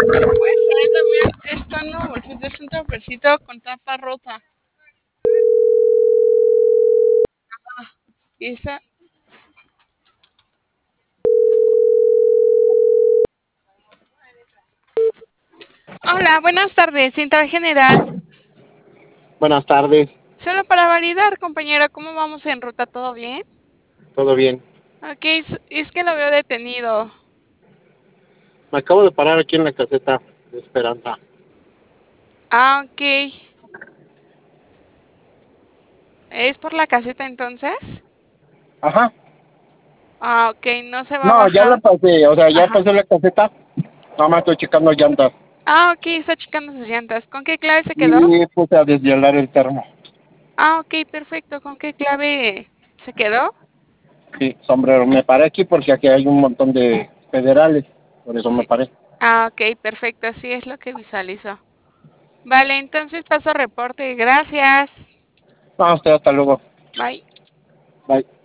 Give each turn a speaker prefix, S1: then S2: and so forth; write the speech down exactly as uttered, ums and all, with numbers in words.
S1: Pues ahí también están los bolsitos, un topercito con tapa rota. Y esa... Hola, buenas tardes, Cinta General.
S2: Buenas tardes,
S1: Solo para validar, compañero, ¿cómo vamos en ruta? ¿Todo bien?
S2: ¿todo bien?
S1: Ok, es, es que lo veo detenido.
S2: Me acabo de parar aquí en la caseta de Esperanza.
S1: Ah, ok. ¿Es por la caseta entonces?
S2: Ajá.
S1: Ah, ok, no se va a
S2: No, ya la
S1: bajar.
S2: pasé, o sea, ya
S1: Ajá.
S2: pasé la caseta, nada más estoy checando llantas
S1: Ah, ok, está checando sus llantas. ¿Con qué clave se quedó?
S2: y puse a deshielar el termo.
S1: Ah, ok, perfecto. ¿Con qué clave se quedó?
S2: Sí, sombrero, me paré aquí porque aquí hay un montón de federales, por eso me
S1: Sí.
S2: paré.
S1: Ah, ok, perfecto. Así es lo que visualizo. Vale, entonces paso reporte. Gracias.
S2: No, usted hasta luego.
S1: Bye.
S2: Bye.